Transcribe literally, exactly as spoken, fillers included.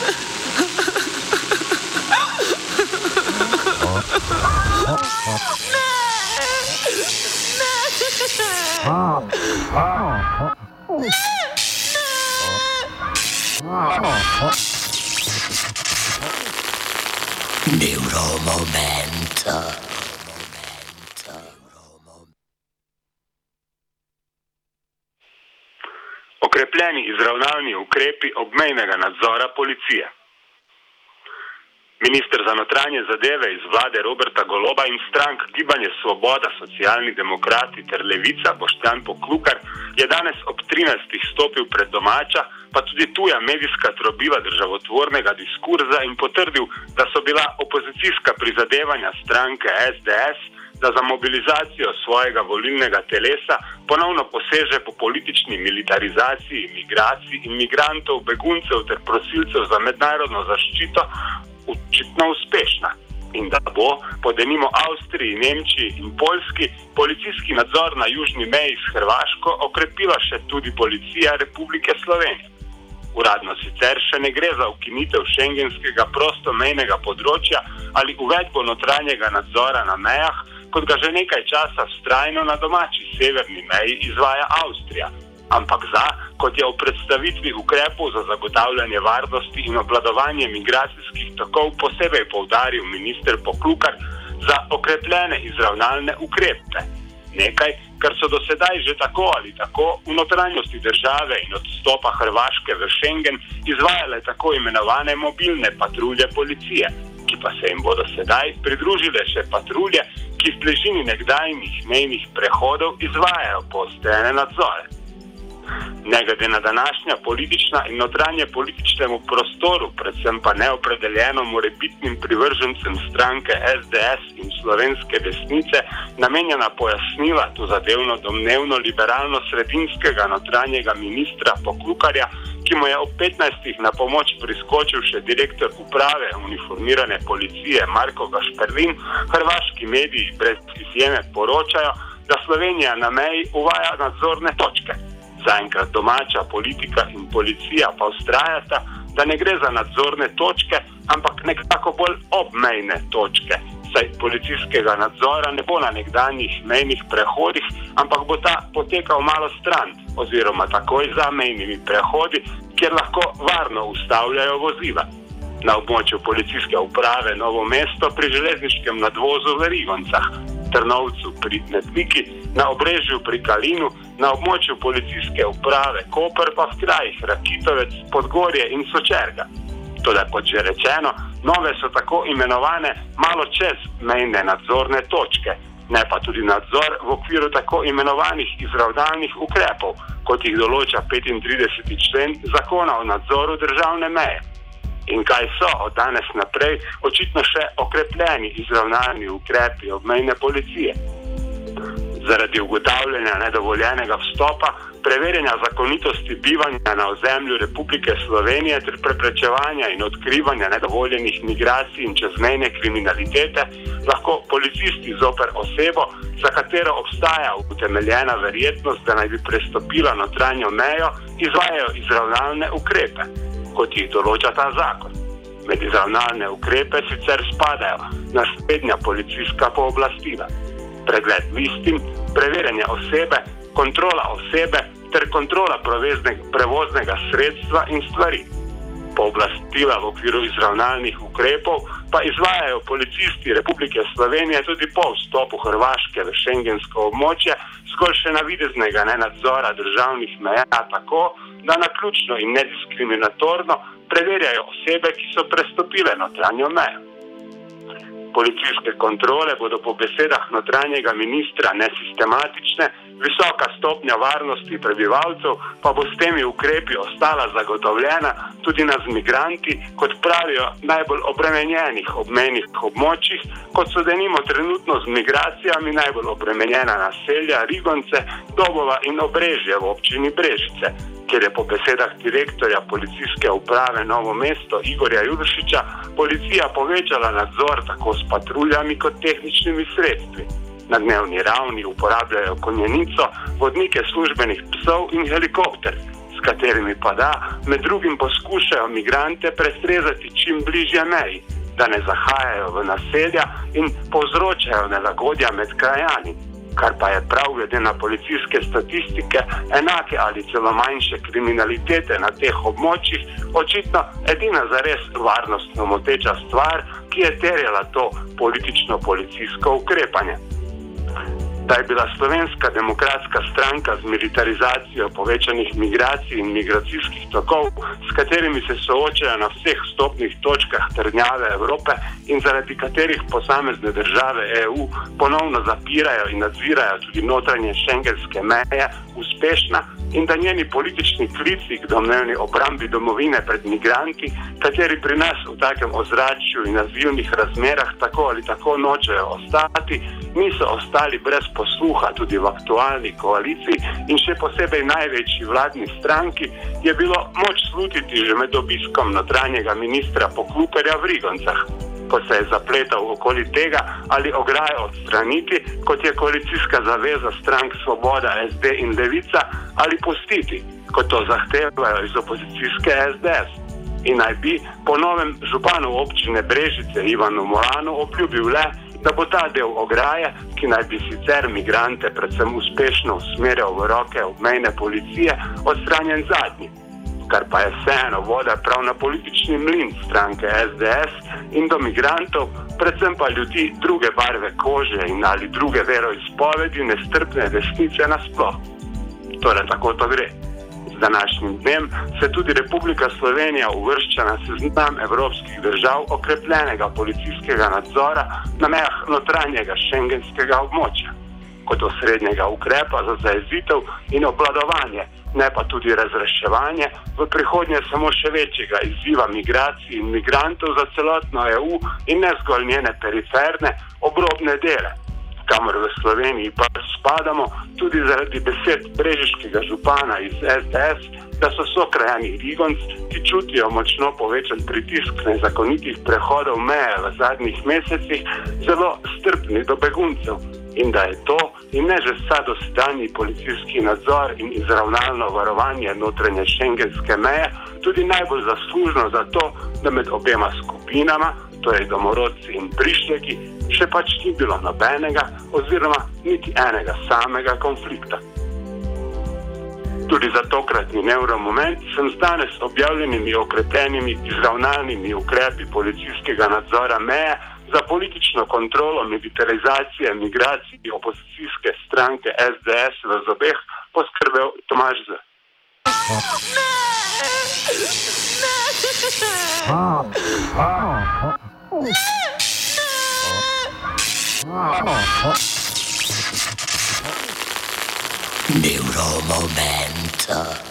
Neuromomento. Okrepljeni izravnalni ukrepi obmejnega nadzora policije. Minister za notranje zadeve iz vlade Roberta Goloba in strank Gibanje Svoboda, Socialni demokrati ter Levica Boštjan Poklukar je danes ob trinajstih stopil pred domača, pa tudi tuja medijska trobila državotvornega diskurza in potrdil, da so bila opozicijska prizadevanja stranke es de es, da za mobilizacijo svojega volilnega telesa ponovno poseže po politični militarizaciji migracij in migrantov, beguncev ter prosilcev za mednarodno zaščito očitno uspešna in da bo po denimo Avstriji, Nemčiji in Poljski policijski nadzor na južni meji s Hrvaško okrepila še tudi Policija Republike Slovenije. Uradno sicer še ne gre za ukinitev šengenskega prostomejnega področja ali uvedbo notranjega nadzora na mejah, kot ga že nekaj časa vztrajno na domači severni meji izvaja Avstrija, ampak za, kot je v predstavitvi ukrepov za zagotavljanje varnosti in obvladovanje migracijskih tokov posebej poudaril minister Poklukar, za okrepljene izravnalne ukrepe. Nekaj, kar so do sedaj že tako ali tako v notranjosti države in odstopa Hrvaške v Schengen izvajale tako imenovane mobilne patrulje policije, ki pa se jim bodo sedaj pridružile še patrulje, ki v bližini nekdajnih mejnih prehodov izvajajo poostrene nadzore. Ne glede na današnja politična in notranje političnemu prostoru, predvsem pa neopredeljeno morebitnim privržencem stranke es de es in slovenske desnice, namenjena pojasnila tu zadevno domnevno liberalno-sredinskega notranjega ministra Poklukarja, ki mu je ob petnajstih na pomoč priskočil še direktor uprave uniformirane policije Marko Gašperlin, hrvaški mediji brez izjeme poročajo, da Slovenija na meji uvaja nadzorne točke. Zaenkrat domača politika in policija pa vztrajata, da ne gre za nadzorne točke, ampak nekako bolj obmejne točke, saj policijskega nadzora ne bo na nekdanjih mejnih prehodih, ampak bo ta potekal malo stran oziroma takoj za mejnimi prehodi, kjer lahko varno ustavljajo vozila. Na območju policijske uprave Novo mesto pri železniškem nadvozu v Rigoncah, Trnovcu pri Medviki, na Obrežju pri Kalinu, na območju policijske uprave Koper pa v krajih Rakitovec, Podgorje in Sočerga. Toda kot že rečeno, nove so tako imenovane malo čez mejne nadzorne točke, ne pa tudi nadzor v okviru tako imenovanih izravnalnih ukrepov, kot jih določa petintrideseti člen Zakona o nadzoru državne meje. In kaj so od danes naprej očitno še okrepljeni izravnalni ukrepi obmejne policije. Zaradi ugotavljanja nedovoljenega vstopa, preverjanja zakonitosti bivanja na ozemlju Republike Slovenije ter preprečevanja in odkrivanja nedovoljenih migracij in čezmejne kriminalitete lahko policisti zoper osebo, za katero obstaja utemeljena verjetnost, da naj bi prestopila notranjo mejo, izvajajo izravnalne ukrepe, kot jih določa ta zakon. Med izravnalne ukrepe sicer spadajo naslednja policijska pooblastila: pregled listin, preverjanje osebe, kontrola osebe ter kontrola prevoznega sredstva in stvari. Pooblastila v okviru izravnalnih ukrepov pa izvajajo policisti Republike Slovenije tudi po vstopu Hrvaške v šengensko območje, zgolj še navideznega nenadzora državnih meja, tako da naključno in nediskriminatorno preverjajo osebe, ki so prestopile notranjo mejo. Policijske kontrole bodo po besedah notranjega ministra nesistematične, visoka stopnja varnosti prebivalcev pa bo s temi ukrepi ostala zagotovljena tudi na z migranti, kot pravijo, najbolj obremenjenih obmejnih območjih, kot so denimo trenutno z migracijami najbolj obremenjena naselja Rigonce, Dobova in Obrežje v občini Brežice, kjer je po besedah direktorja policijske uprave Novo mesto Igorja Juršiča policija povečala nadzor tako s patruljami kot tehničnimi sredstvi. Na dnevni ravni uporabljajo konjenico, vodnike službenih psov in helikopter, s katerimi pa da, med drugim poskušajo migrante prestrezati čim bližje meji, da ne zahajajo v naselja in povzročajo nelagodja med krajani, kar pa je prav glede na policijske statistike enake ali celo manjše kriminalitete na teh območjih očitno edina zares varnostno moteča stvar, ki je terjala to politično policijsko ukrepanje. Da je bila Slovenska demokratska stranka z militarizacijo povečanih migracij in migracijskih tokov, s katerimi se soočajo na vseh stopnih točkah trdnjave Evrope in zaradi katerih posamezne države E U ponovno zapirajo in nadzirajo tudi notranje šengenske meje, uspešna in da njeni politični klici k domnevni obrambi domovine pred migranti, kateri pri nas v takem ozračju in azilnih razmerah tako ali tako nočejo ostati, niso ostali brez posluha tudi v aktualni koaliciji in še posebej največji vladni stranki, je bilo moč slutiti že med obiskom notranjega ministra Poklukarja v Rigoncah, ko se je zapletal okoli tega, ali ograjo odstraniti, kot je koalicijska zaveza strank Svoboda, S D in Levica, ali pustiti, kot to zahtevajo iz opozicijske S D S. In naj bi po novem županu občine Brežice Ivanu Molanu obljubil le, da bo ta del ograje, ki naj bi sicer migrante predvsem uspešno usmerjal v roke obmejne policije, odstranjen zadnji, kar pa je vseeno voda prav na politični mlin stranke S D S in do migrantov, predvsem pa ljudi druge barve kože in ali druge veroizpovedi nestrpne desnice nasploh. Torej, tako to gre. Z današnjim dnem se tudi Republika Slovenija uvršča na seznam evropskih držav okrepljenega policijskega nadzora na mejah notranjega šengenskega območja, kot osrednjega ukrepa za zajezitev in obvladovanje, ne pa tudi razreševanje v prihodnje samo še večjega izziva migracij in migrantov za celotno E U in ne zgolj njene periferne, obrobne dele, kamor v Sloveniji pa spadamo tudi zaradi besed brežiškega župana iz S D S, da so sokrajani Rigonc, ki čutijo močno povečan pritisk nezakonitih prehodov meje v zadnjih mesecih, zelo strpni do beguncev in da je to in ne že vsa dosedanji policijski nadzor in izravnalno varovanje notranje šengenske meje tudi najbolj zaslužno za to, da med obema skupinama, torej domorodci in prišleki, še pač ni bilo nobenega oziroma niti enega samega konflikta. Tudi za tokratni nevromoment sem z danes objavljenimi okrepljenimi izravnalnimi ukrepi policijskega nadzora meje za politično kontrolo militarizacije migracij opozicijske stranke S D S v zobeh poskrbel Tomaž Z. Neuromomento.